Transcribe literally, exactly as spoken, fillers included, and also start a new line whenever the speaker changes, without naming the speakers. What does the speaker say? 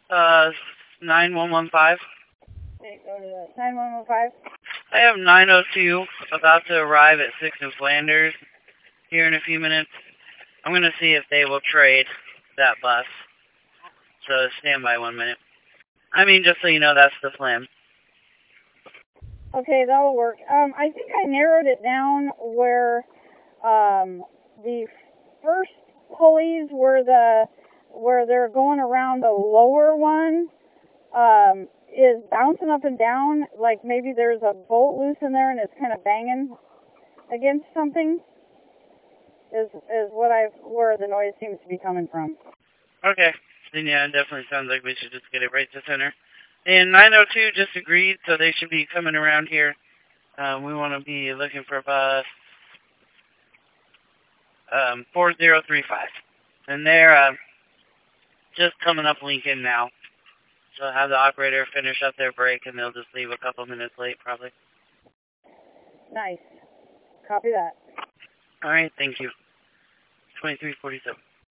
Uh, nine one one five.
Okay, go to nine one one five.
I have nine oh two about to arrive at six in Flanders here in a few minutes. I'm going to see if they will trade that bus. So stand by one minute. I mean, just so you know, that's the plan.
Okay, that'll work. Um, I think I narrowed it down where um, the first pulleys were the where they're going around the lower one um, is bouncing up and down. Like maybe there's a bolt loose in there and it's kind of banging against something. Is is what I where the noise seems to be coming from.
Okay. Then yeah, it definitely sounds like we should just get it right to center. And nine oh two just agreed, so they should be coming around here. Um, we want to be looking for bus um, four zero three five. And they're uh, just coming up Lincoln now. So I'll have the operator finish up their break, and they'll just leave a couple minutes late, probably.
Nice. Copy that.
All right, thank you. twenty-three forty-seven.